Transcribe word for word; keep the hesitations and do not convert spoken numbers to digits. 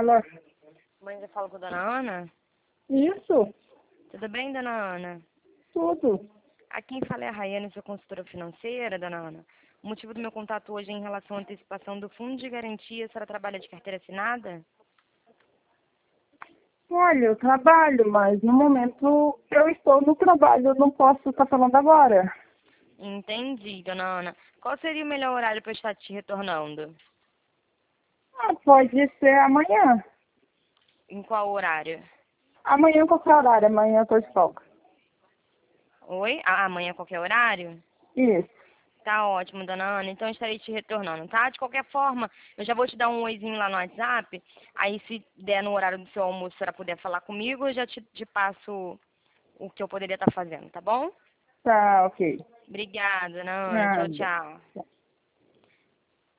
fala. Mãe, eu falo com a dona Ana? Isso, Tudo bem, dona Ana? tudo. Aqui quem fala é a Rayane, sou consultora financeira, dona Ana. O motivo do meu contato hoje é em relação à antecipação do fundo de garantia. A senhora trabalha de carteira assinada? Olha, eu trabalho, mas no momento eu estou no trabalho, eu não posso estar falando agora. Entendi, dona Ana. Qual seria o melhor horário para eu estar te retornando? Ah, pode ser amanhã. Em qual horário? Amanhã qualquer horário, amanhã eu estou de folga. Oi? Ah, amanhã qualquer horário? Isso. Tá ótimo, dona Ana. Então eu estarei te retornando, tá? De qualquer forma, eu já vou te dar um oizinho lá no WhatsApp. Aí se der no horário do seu almoço, se a senhora puder falar comigo, eu já te, te passo o que eu poderia estar fazendo, tá bom? Tá, ok. Obrigada, dona Ana. Tchau, Nada. tchau.